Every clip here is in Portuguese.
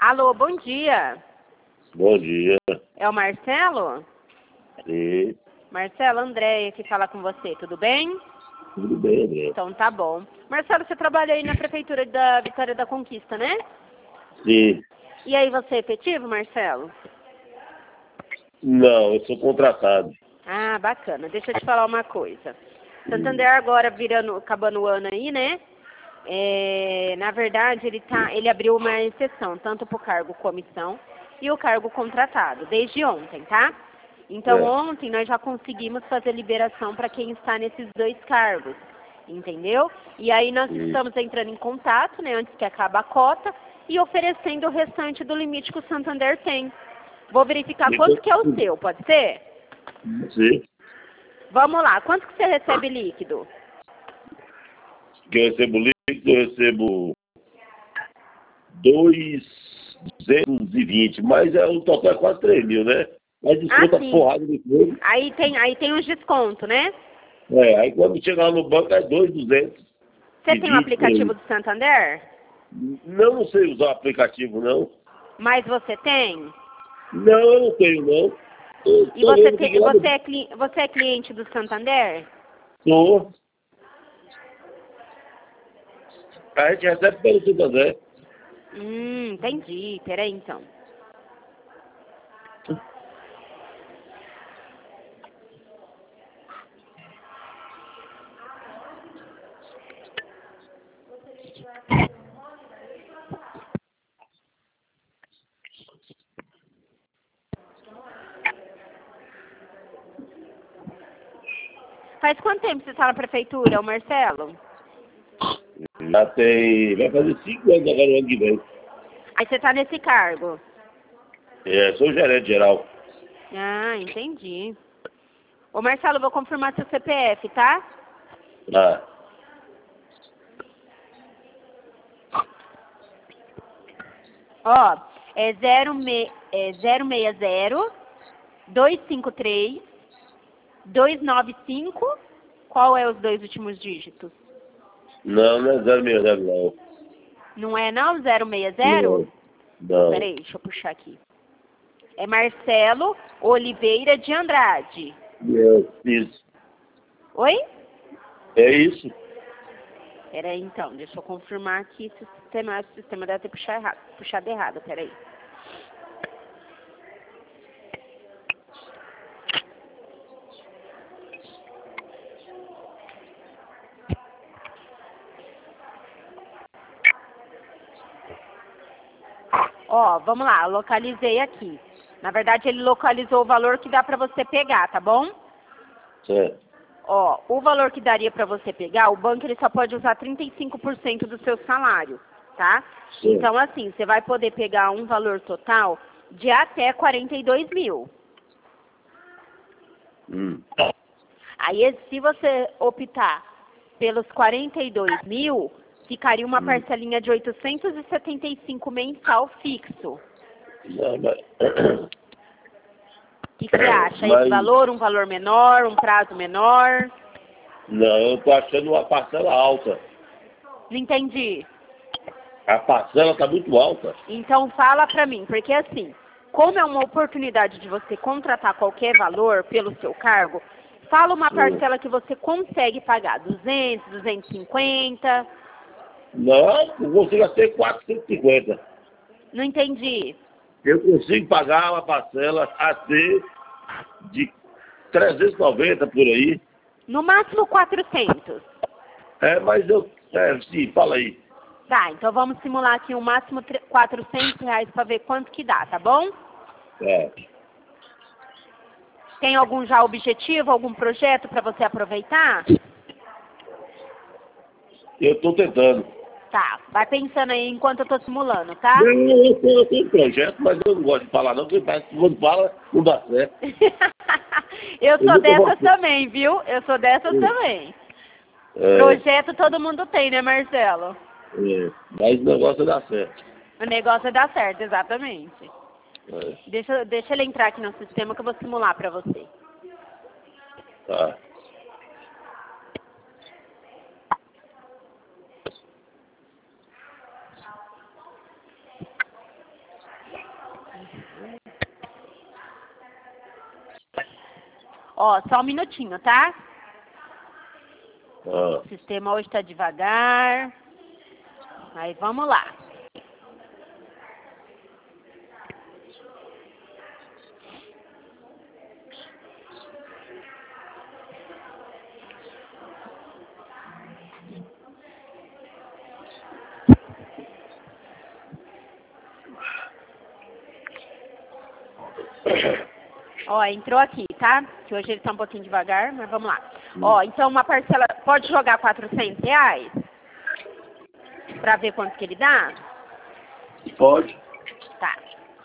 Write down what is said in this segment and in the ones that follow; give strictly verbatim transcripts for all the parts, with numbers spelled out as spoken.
Alô, bom dia. Bom dia. É o Marcelo? Sim. Marcelo, Andréia que fala com você, tudo bem? Tudo bem, André? Então tá bom. Marcelo, você trabalha aí na prefeitura da Vitória da Conquista, né? Sim. E aí, você é efetivo, Marcelo? Não, eu sou contratado. Ah, bacana. Deixa eu te falar uma coisa. Santander agora virando, acabando o ano aí, né? É, na verdade, ele, tá, ele abriu uma exceção, tanto para o cargo comissão e o cargo contratado, desde ontem, tá? Então, É. ontem nós já conseguimos fazer liberação para quem está nesses dois cargos, entendeu? E aí nós Sim. estamos entrando em contato, né, antes que acabe a cota, e oferecendo o restante do limite que o Santander tem. Vou verificar quanto que é o seu, pode ser? Sim. Vamos lá, quanto que você recebe líquido? Que eu recebo líquido, eu recebo dois mil duzentos e vinte, mas é, o total é quase três mil, né? Aí desconta Ah, a sim. porrada de coisa. Aí tem, aí tem os descontos, né? É, aí quando chegar lá no banco é dois mil duzentos Você e tem o vinte por aplicativo aí. do Santander? Não, não sei usar o aplicativo, não. Mas você tem? Não, eu não tenho, não. Eu E tô você, vendo te, que lá você, no... é, cli, você é cliente do Santander? Tô. A gente recebe pelo Santander. Hum, entendi. Peraí, então. Faz quanto tempo você está na prefeitura, o Marcelo? Já tem... Vai fazer cinco anos agora no ano que vem. Aí você está nesse cargo? É, sou gerente geral. Ah, entendi. Ô, Marcelo, eu vou confirmar seu C P F, tá? Ah, Ó, é zero me, é zero seis zero, dois cinco três, dois nove cinco. Qual é os dois últimos dígitos? não, não é zero seis zero, não. Não é não? zero seis zero? Não. Não. Peraí, deixa eu puxar aqui. É Marcelo Oliveira de Andrade. É, isso. Oi? É isso. Peraí, então, deixa eu confirmar aqui se o sistema, o sistema deve ter puxado errado, puxado errado, peraí. Ó, vamos lá, eu localizei aqui. Na verdade, ele localizou o valor que dá pra você pegar, tá bom? Certo. Ó, o valor que daria pra você pegar, o banco ele só pode usar trinta e cinco por cento do seu salário, tá? Certo. Então, assim, você vai poder pegar um valor total de até quarenta e dois mil. Hum. Aí, se você optar pelos quarenta e dois mil, ficaria uma Hum. parcelinha de oitocentos e setenta e cinco mensal fixo. Não, mas... O que, que você acha? mas... Esse valor, um valor menor, um prazo menor? Não, eu tô achando uma parcela alta. Não entendi. A parcela tá muito alta. Então fala pra mim, porque assim, como é uma oportunidade de você contratar qualquer valor pelo seu cargo, fala uma Hum. parcela que você consegue pagar, duzentos, duzentos e cinquenta. Não, eu consigo até quatrocentos e cinquenta. Não entendi. Eu consigo pagar uma parcela até de trezentos e noventa por aí. No máximo quatrocentos. É, mas eu... É, sim, fala aí. Tá, então vamos simular aqui o máximo tre- quatrocentos reais para ver quanto que dá, tá bom? É. Tem algum já objetivo, algum projeto para você aproveitar? Eu tô tentando. Tá, vai pensando aí enquanto eu tô simulando, tá? Eu, eu, tenho, eu tenho projeto, mas eu não gosto de falar não, porque parece que quando fala, não dá certo. Eu Eu sou nunca dessas vou... também, viu? Eu sou dessas também. É, Projeto todo mundo tem, né, Marcelo? é, mas o negócio dá certo. O negócio é dar certo, exatamente. É, Deixa, deixa ele entrar aqui no sistema que eu vou simular pra você. tá. Ó, só um minutinho, tá? Ah. O sistema hoje tá devagar. Aí vamos lá. Ó, entrou aqui, tá? Que hoje ele tá um pouquinho devagar, mas vamos lá. Ó, então uma parcela... Pode jogar quatrocentos reais? Pra ver quanto que ele dá? Pode. Tá.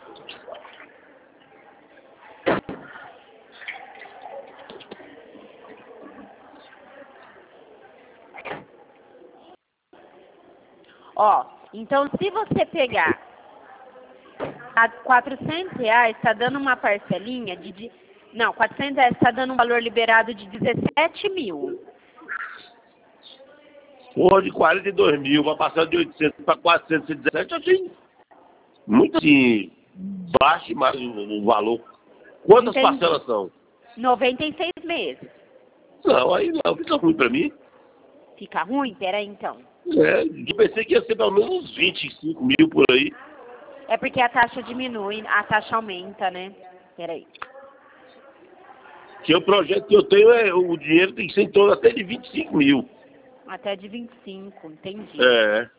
Ó, então se você pegar a quatrocentos reais, tá dando uma parcelinha de... de não, quatrocentos reais tá dando um valor liberado de dezessete mil. Porra, de quarenta e dois mil, vai passar de oitocentos para quatrocentos e dezessete, assim, muito assim, baixo mais o, o valor. Quantas Entendi. parcelas são? noventa e seis meses. Não, aí não, fica ruim para mim. Fica ruim? Peraí, então. É, eu pensei que ia ser pelo menos uns vinte e cinco mil por aí. É porque a taxa diminui, a taxa aumenta, né? Peraí. Que o projeto que eu tenho, é o dinheiro tem que ser em torno até de vinte e cinco mil. Até de vinte e cinco, entendi. É.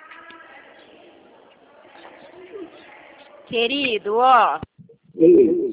Querido, ó.